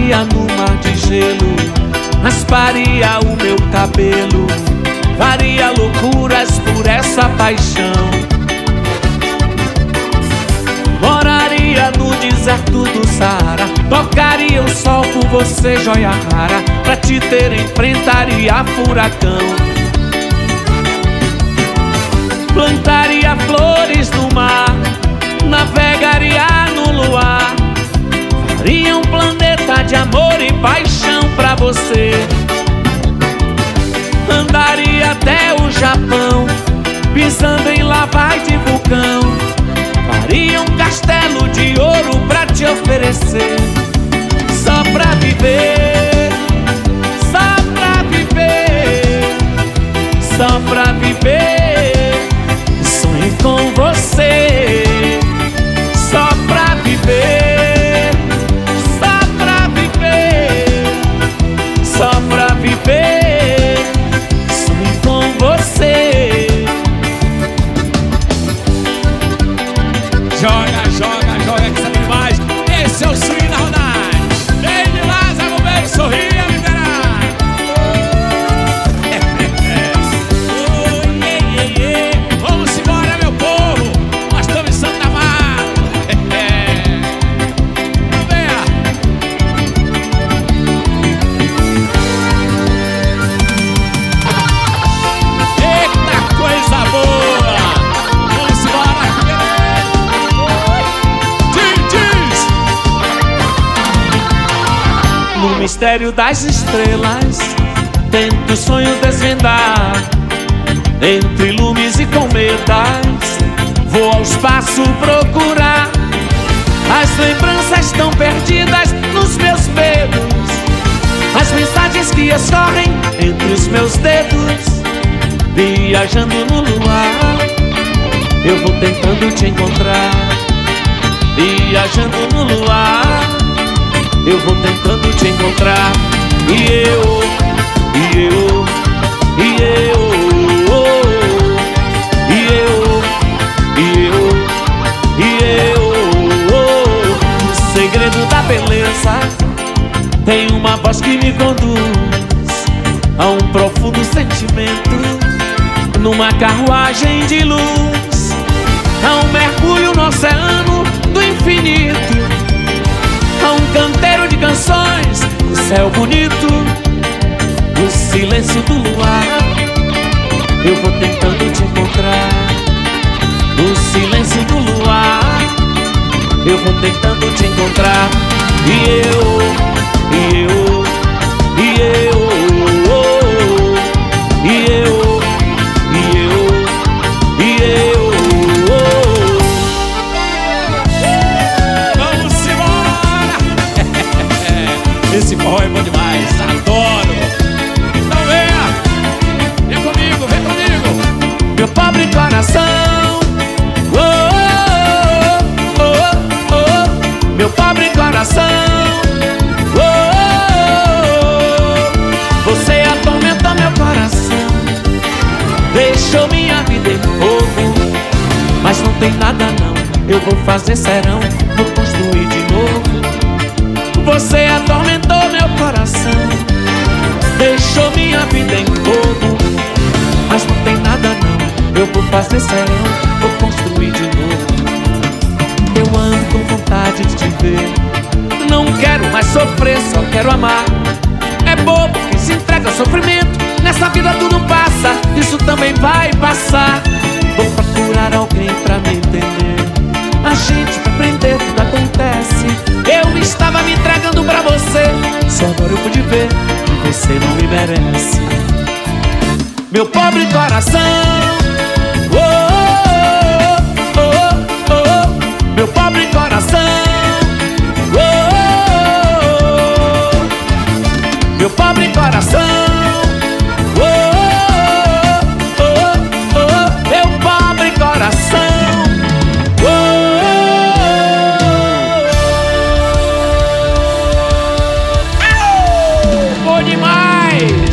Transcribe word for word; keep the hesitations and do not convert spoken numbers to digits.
nadaria no mar de gelo, rasparia o meu cabelo, faria loucuras por essa paixão. Moraria no deserto do Saara, tocaria o sol por você, joia rara, pra te ter enfrentaria furacão. Plantaria flores no mar, navegaria no luar, faria um planeta de amor e paixão pra você. Andaria até o Japão, pisando em lavas de vulcão, faria um castelo de ouro pra te oferecer. Só pra viver, só pra viver, só pra viver, sonho com você. Só pra viver, só pra viver, só pra viver, sonho com você. Joga, joga, joga que sabe demais. Esse é o swing da rodagem. Vem de Lázaro, vem, sorria, me verá. Oh, yeah, yeah, yeah. Vamos embora, meu povo. Nós estamos em Santa Amaro. Venha. Eita, coisa boa. Vamos embora, No mistério das estrelas, tento o sonho desvendar. Entre lumes e cometas, vou ao espaço procurar as lembranças estão perdidas nos meus medos, as mensagens que escorrem entre os meus dedos. Viajando no luar, eu vou tentando te encontrar. Viajando no luar, eu vou tentando te encontrar. E eu, e eu, e eu, e eu, e eu, e eu. O segredo da beleza tem uma voz que me conduz a um profundo sentimento, numa carruagem de luz, a um mergulho no oceano do infinito, a um canteiro de canções, o céu bonito, o silêncio do luar. Eu vou tentando te encontrar no silêncio do luar. Eu vou tentando te encontrar. E eu, e eu, e eu, e eu, e eu, e eu. Esse forró é bom demais, adoro. Então venha, vem comigo, vem comigo. Meu pobre coração, oh, oh, oh, oh. Meu pobre coração, oh, você atormentou meu coração, deixou minha vida em fogo. Mas não tem nada não, eu vou fazer serão, vou construir de novo. Você atormentou meu coração, deixou minha vida em fogo. Mas não tem nada não, eu vou fazer serão, vou construir de novo. Eu ando com vontade de te ver, não quero mais sofrer, só quero amar. É bobo quem se entrega ao sofrimento, nessa vida tudo passa, isso também vai passar. Vou procurar alguém pra me entender, a gente pra aprender tudo acontece. Eu estava me entregando pra você, só agora eu pude ver que você não me merece. Meu pobre coração, oh, oh, oh, oh. Meu pobre coração, oh, meu pobre coração, oh, oh, oh. Meu pobre coração. Bom demais!